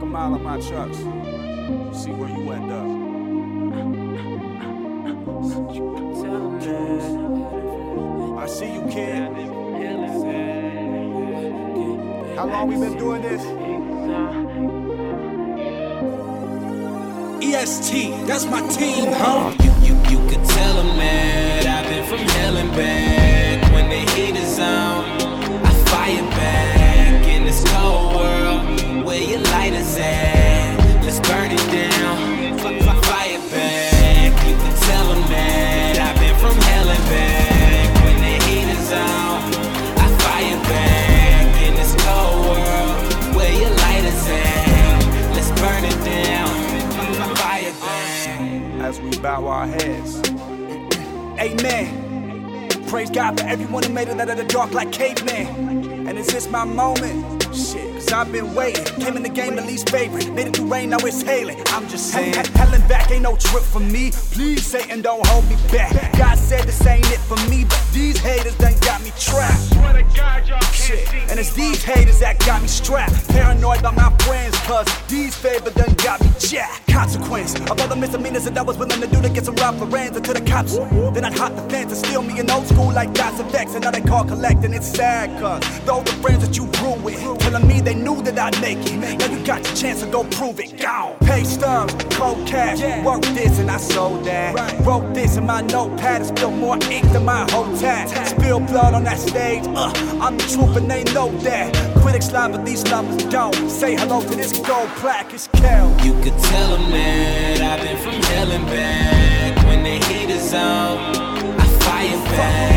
mile of my trucks. See where you end up. I see you, kid. How long we been doing this? EST, that's my team, huh? You could tell them that I've been from hell and back. When the heat is on, I fire back. In this cold world, where your lighters at? Let's burn it down, fire back. You could tell them that I've been from hell and back. When the heat is on, I fire back. In this cold world, where your lighters at? Let's burn it down, fire back. As we bow our heads. Amen. Praise God for everyone who made it out of the dark like caveman. And is this my moment? Shit, cause I've been waiting. Came in the game the least favorite. Made it through rain, now it's hailing. I'm just saying, hell and back ain't no trip for me. Please, Satan, don't hold me back. God said this ain't it for me, but these haters done got me trapped. Swear to God, y'all can't see. And it's these haters that got me strapped. Paranoid about my friends, cause these favors done got me jacked. Consequence of all the misdemeanors that I was willing to do to get some Ralph Lauren's into the cops. Then I'd hop the fence and steal me an old school like God's effects. And now they call collecting. It's sad, cause those the friends that you grew with, telling me they knew that I'd make it. Now you got your chance to go prove it. Gone. Pay stubs, cold cash, work this and I sold that. Wrote this in my notepad and spilled more ink than my whole tat. Spill blood on that stage, I'm the truth and they know that. Critics lie but these lovers don't. Say hello to this gold plaque, it's Kel. You could tell them that I've been from hell and back. When the heat is on, I fire back.